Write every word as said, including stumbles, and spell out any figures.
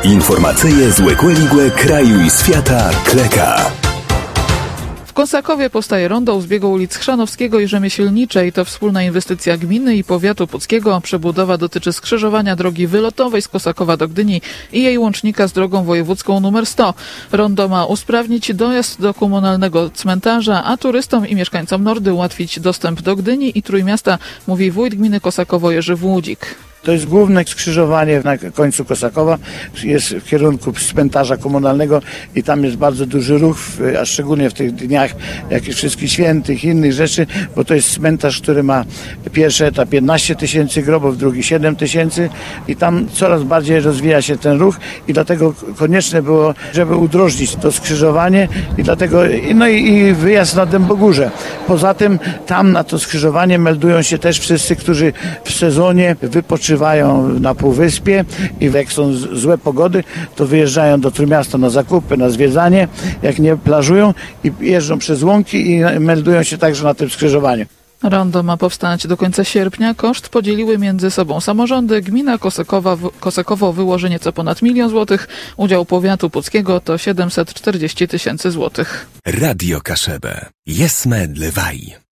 Informacyje z Łekłe kraju i świata Kleka. W Kosakowie powstaje rondo u zbiegu ulic Chrzanowskiego i Rzemieślniczej. To wspólna inwestycja gminy i powiatu puckiego. Przebudowa dotyczy skrzyżowania drogi wylotowej z Kosakowa do Gdyni i jej łącznika z drogą wojewódzką numer sto. Rondo ma usprawnić dojazd do komunalnego cmentarza, a turystom i mieszkańcom Nordy ułatwić dostęp do Gdyni i Trójmiasta, mówi wójt gminy Kosakowo Jerzy Włódzik. To jest główne skrzyżowanie na końcu Kosakowa, jest w kierunku cmentarza komunalnego i tam jest bardzo duży ruch, a szczególnie w tych dniach jakichś wszystkich świętych, innych rzeczy, bo to jest cmentarz, który ma pierwszy etap piętnaście tysięcy grobów, drugi siedem tysięcy i tam coraz bardziej rozwija się ten ruch i dlatego konieczne było, żeby udrożnić to skrzyżowanie i dlatego, no i, i wyjazd na Dębogórze. Poza tym tam na to skrzyżowanie meldują się też wszyscy, którzy w sezonie wypoczywają na Półwyspie i jak są złe pogody, to wyjeżdżają do Trójmiasta na zakupy, na zwiedzanie, jak nie plażują i jeżdżą przez łąki i meldują się także na tym skrzyżowaniu. Rondo ma powstać do końca sierpnia. Koszt podzieliły między sobą samorządy. Gmina Kosakowa, Kosakowo wyłoży nieco ponad milion złotych. Udział powiatu puckiego to siedemset czterdzieści tysięcy złotych. Radio Kaszebę. Jesme Dlewaj.